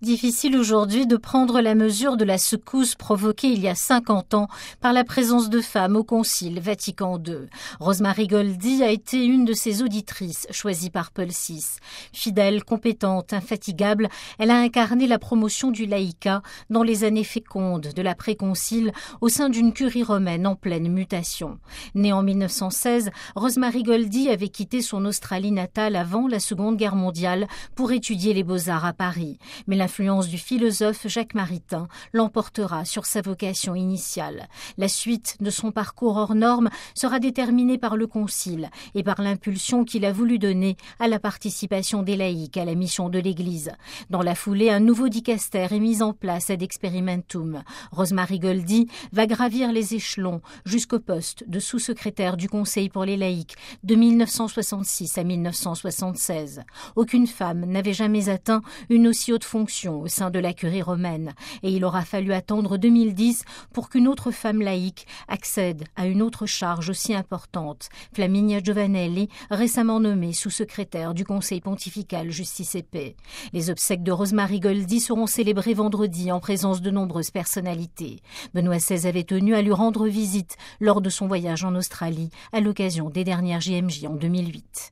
Difficile aujourd'hui de prendre la mesure de la secousse provoquée il y a 50 ans par la présence de femmes au Concile Vatican II. Rosemary Goldie a été une de ces auditrices choisies par Paul VI. Fidèle, compétente, infatigable, elle a incarné la promotion du laïcat dans les années fécondes de l'après-concile au sein d'une curie romaine en pleine mutation. Née en 1916, Rosemary Goldie avait quitté son Australie natale avant la Seconde Guerre mondiale pour étudier les beaux-arts à Paris. Mais l'influence du philosophe Jacques Maritain l'emportera sur sa vocation initiale. La suite de son parcours hors norme sera déterminée par le Concile et par l'impulsion qu'il a voulu donner à la participation des laïcs à la mission de l'Église. Dans la foulée, un nouveau dicaster est mis en place ad experimentum. Rosemary Goldie va gravir les échelons jusqu'au poste de sous-secrétaire du Conseil pour les laïcs de 1966 à 1976. Aucune femme n'avait jamais atteint une aussi haute fonction au sein de la curie romaine et il aura fallu attendre 2010 pour qu'une autre femme laïque accède à une autre charge aussi importante, Flaminia Giovanelli, récemment nommée sous-secrétaire du Conseil pontifical Justice et Paix. Les obsèques de Rosemary Goldie seront célébrées vendredi en présence de nombreuses personnalités. Benoît XVI avait tenu à lui rendre visite lors de son voyage en Australie à l'occasion des dernières JMJ en 2008.